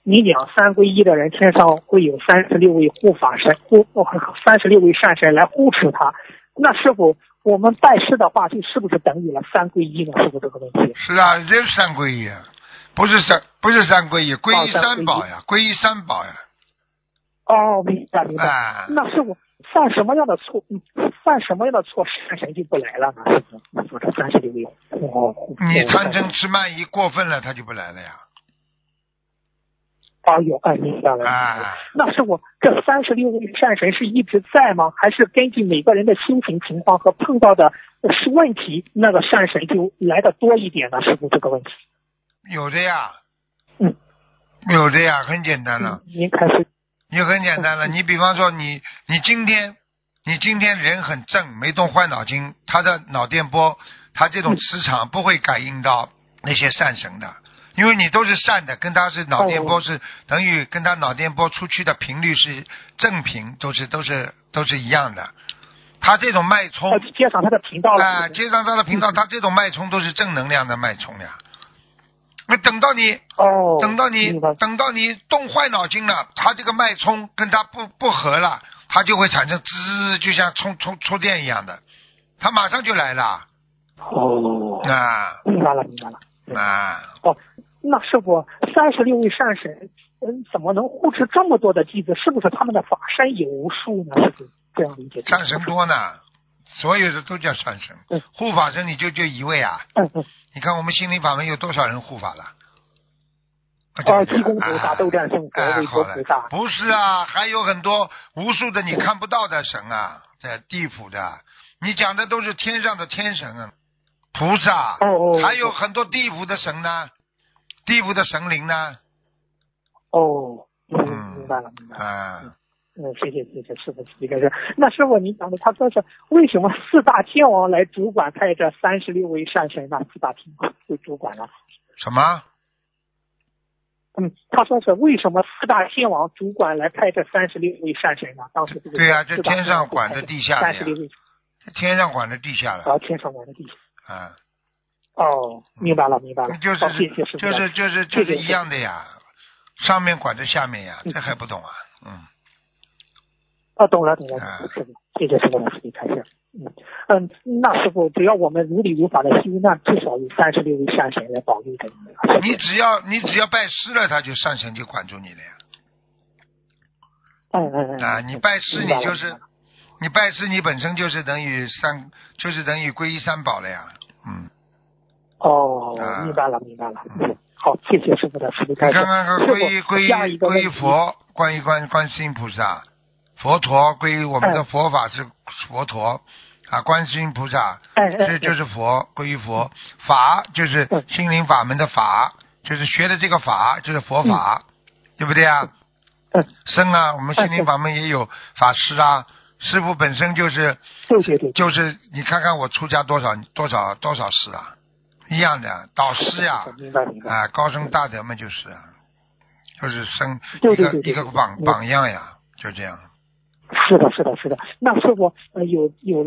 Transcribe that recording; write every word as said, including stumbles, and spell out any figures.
你讲三皈依的人天上会有三十六位护法神，护三十六位善神来护持他，那是否我们拜师的话，就是不是等于了三皈依呢？是不是这个问题？ 是啊，这是三皈依啊，不是三不是三皈依，皈依三宝呀，皈依三宝呀。 哦，明白明白。 啊、 那师傅犯什么样的错？犯什么样的错，善神就不来了呢？师傅，那说这三十六位哦， 你贪嗔痴慢疑过分了，他就不来了呀。 哦哟，哎，明白了。 啊， 那师傅，这三十六位善神是一直在吗？还是根据每个人的心情情况和碰到的问题，那个善神就来的多一点呢？师傅，这个问题。 有的呀。 嗯。 有的呀，很简单了。 嗯、您开始。 你很简单了， 嗯、 你比方说你你今天你今天人很正，没动坏脑筋，他的脑电波，他这种磁场不会感应到那些善神的。因为你都是善的，跟他是脑电波是、哦、等于跟他脑电波出去的频率是正频，都是都是都是一样的。他这种脉冲， 接上他的频道了。 啊、呃，接上他的频道，嗯、他这种脉冲都是正能量的脉冲呀。那等到你， 哦， 等到你，等到你动坏脑筋了，他这个脉冲跟他不不合了，他就会产生滋，就像充充充电一样的，他马上就来了。 哦， 啊， 明白了，明白了。 啊， 哦，那师傅，三十六位善神，嗯，怎么能护持这么多的弟子？是不是他们的法身有无数呢？是不是这样理解？ 善神多呢，所有的都叫善神。 嗯、 护法神你就就一位啊？ 嗯嗯。 你看我们心灵法门有多少人护法了？ 哦，济公菩萨、斗战胜佛、韦陀菩萨。 不是啊，还有很多无数的你看不到的神啊，在地府的。你讲的都是天上的天神啊。菩萨， 哦哦， 还有很多地府的神呢，地府的神灵呢。 哦，嗯，明白了，明白了。 啊， 嗯，谢谢谢谢师傅这个是。那师傅您讲的，他说是为什么四大天王来主管派这三十六位善神呢？四大天王会主管了。 什么？ 嗯，他说是为什么四大天王主管来派这三十六位善神呢？当时这个对呀、啊，这天上管着地下的呀。 三十六位。 天上管着地下的。 啊，天上管着地下。 啊。 哦，明白了，明白了。 就是、 哦、谢谢师傅。 就是就是就是一样的呀，上面管着下面呀，这还不懂啊？嗯。 哦，懂了懂了，师傅，谢谢师傅的慈悲开示。嗯嗯，那师傅，只要我们如理如法的修，那至少有三十六位善神来保佑着你。 你只要你只要拜师了，他就善神就管住你了呀。 嗯嗯嗯。 啊，你拜师你就是，你拜师你本身就是等于三，就是等于皈依三宝了呀。嗯。 哦，明白了明白了。嗯，好，谢谢师傅的慈悲开示。 你看看皈依皈依皈依佛，观一观观世音菩萨。佛陀归于我们的佛法是佛陀、嗯、啊，观世音菩萨这就是佛，归于佛，法就是心灵法门的法，就是学的这个法就是佛法、嗯、对不对啊？ 嗯， 僧啊，我们心灵法门也有法师啊，师父本身就是就是你看看我出家多少多少多少师啊，一样的导师呀、啊，啊，高僧大德们就是啊，就是僧一个一个榜榜样呀，就这样。 是的，是的，是的。那师傅，呃，有有